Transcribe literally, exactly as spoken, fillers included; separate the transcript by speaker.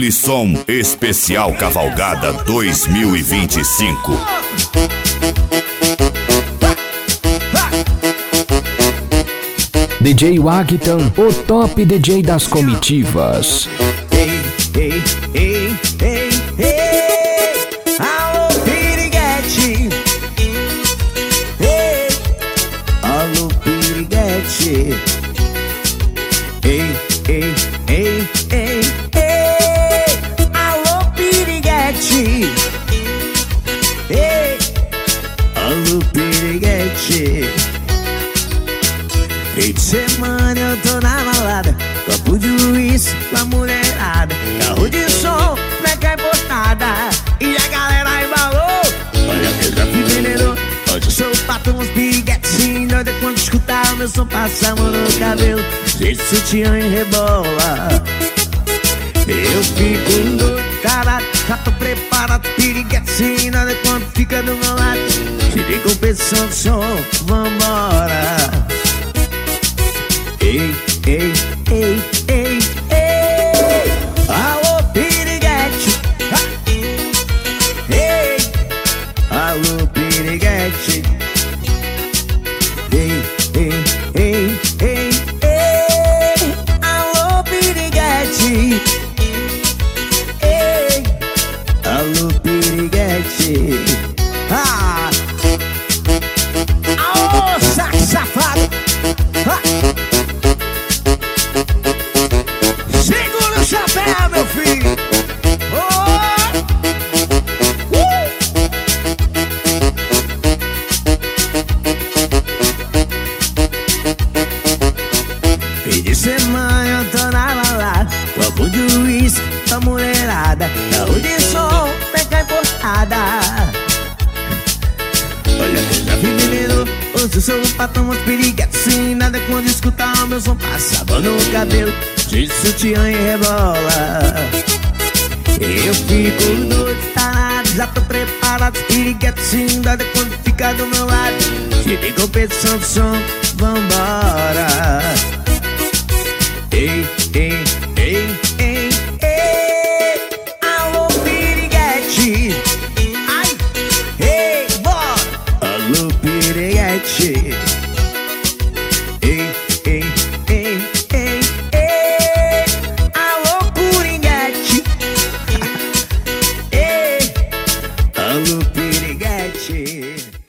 Speaker 1: e som especial Cavalgada dois mil e vinte e cinco.
Speaker 2: D J Wagtan, o top D J das comitivas.
Speaker 3: Ei, ei, ei, ei, ei. Alô, piriguete. Ei, alô, piriguete. Ei, ei, ei, ei, ei. Alô, piriguete. Ei, alô, piriguete. Fim de semana eu tô na balada, copo de uísque com a mulherada, carro de som, mega importada, e a galera embalou. Olha que eu já fui vendedor, hoje eu sou o patrão, uns piriguetes doida quando escutar o meu som passa a mão no cabelo, jeito de sutiã e rebola. Eu fico doido, caralho, já tô preparado, piriguetes doida quando fica do meu lado, tirei competição do som, vambora. Ei, ei, ei, ei, ei. Alô, piriguete. Ei, alô, piriguete. Ei, ei, ei, ei, ei. Alô, piriguete. Ei, alô, piriguete. Ah! Alô, saco safado. Ah! Segura o chapéu, meu filho. Oh! Uh! Fim de semana eu tô na balada, copo de uísque com mulherada, carro de som, pega importada. Olha que eu já fui vendedor, hoje eu sou o patrão, umas piriguetes sem nada quando escutar o meu som passa a mão no cabelo, de sutiã e rebola. Eu fico doido, tarado, já tô preparado, piriguetes sem nada quando fica do meu lado, tirei competição do som, vambora. Ei, ei, ei, ei, ei. Alô, piriguete. Ai, ei, bora. Alô, piriguete. Ei,